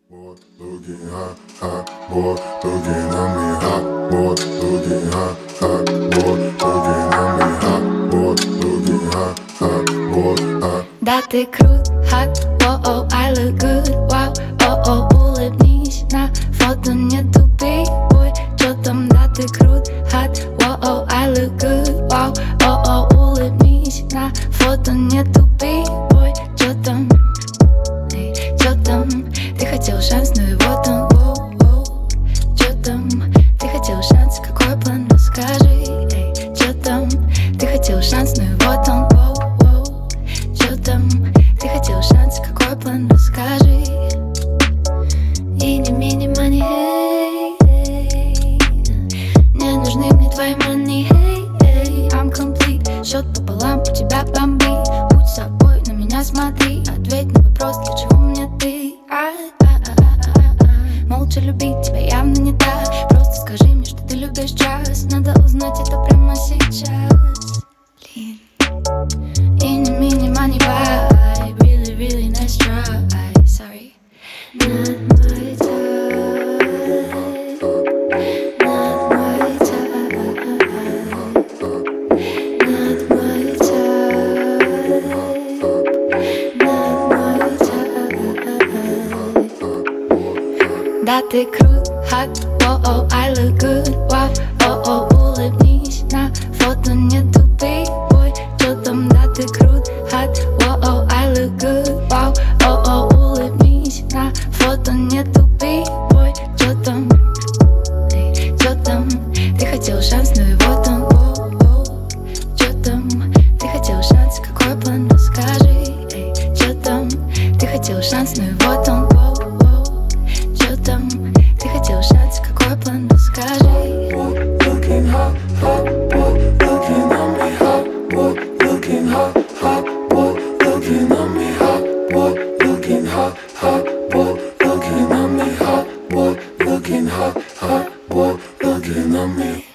Boy, looking hot, hot, boy, looking at me hot, boy, looking hot, hot, boy, looking at me hot, boy, looking hot, hot, boy, hot. Да ты крут, hot, oh, I look good, wow, oh, улыбнись, на фото не тупи, ой, чё там, да ты крут, hot, oh, I look good, wow, oh, улыбнись, на фото не тупи, ой, чё там, эй, чё там, ты хотел шанс, но его там, воу, чё там, ты хотел шанс, какой план, расскажи, эй, чё там, ты хотел шанс, но его там, воу, чё там, ты хотел шанс, какой план, расскажи. Ини, мини, мани, эй, не нужны мне твои мани, эй, I'm complete, счет пополам, у тебя бомбит. Будь собой, на меня смотри, ответь на вопрос, для чего мне ты. Молча любить тебя явно не так. Просто скажи мне, что ты любишь час. Надо узнать это прямо сейчас. Блин. Ини, мини, мани, vibe. Really, really nice try. Sorry. Not my type. Not my type. Not my type. Not my type. Да ты крут, hot, oh, I look good, wow, oh, улыбнись, на фото не тупи, ой, чё там, да ты крут, hot, oh, I look good, wow, oh, улыбнись, на фото не тупи, ой, чё там, эй, чё там, ты хотел шанс, но его там, чё там, ты хотел шанс, какой план, расскажи, эй, чё там, ты хотел шанс, но его там, чё там, ты хотел шанс, какой план, расскажи. Boy, looking hot, hot, boy, looking at me hot, boy, looking hot, hot, boy, looking at me hot, boy, looking hot, hot, boy, looking at me hot, boy, looking hot, hot, boy, looking at me.